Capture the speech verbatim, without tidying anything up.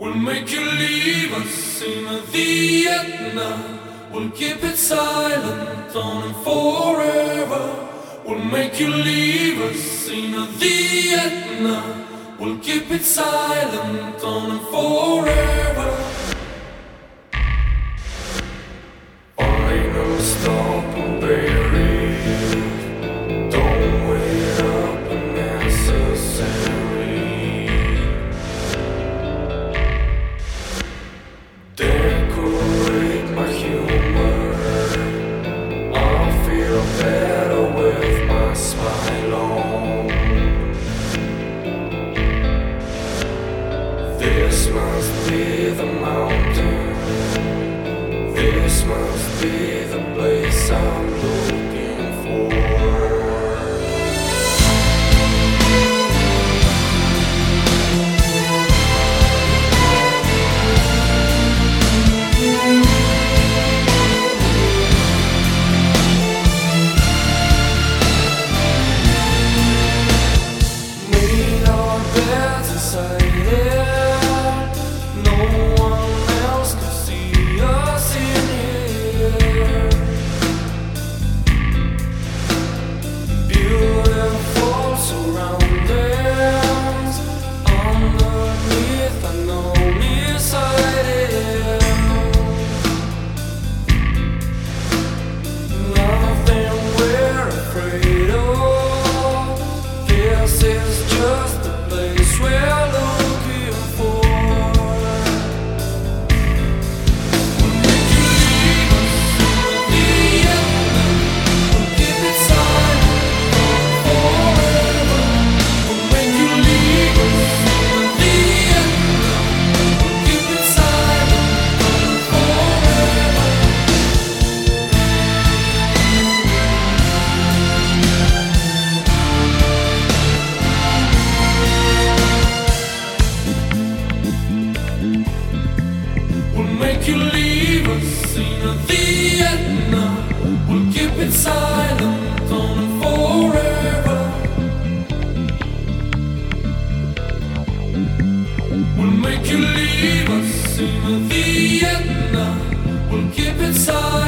We'll make you leave us in a Vietnam. We'll keep it silent on and forever. We'll make you leave us in a Vietnam. We'll keep it silent on and forever. Final stop and bury you. Don't wait up unnecessary. Decorate my humor. I'll feel better with my smile on. This must be the mountain. This must be the place I'm looking for. Made our beds inside here. No one else can see us in here. Beautiful surroundings. Underneath, I know inside it. Nothing we're afraid of. This is just the place we're looking for. We'll make you leave us in Vietnam. We'll keep it silent forever. We'll make you leave us in Vietnam. We'll keep it silent forever. We'll make you leave us in a Vietnam. We'll keep it silent on and forever. We'll make you leave us in a Vietnam. We'll keep it silent.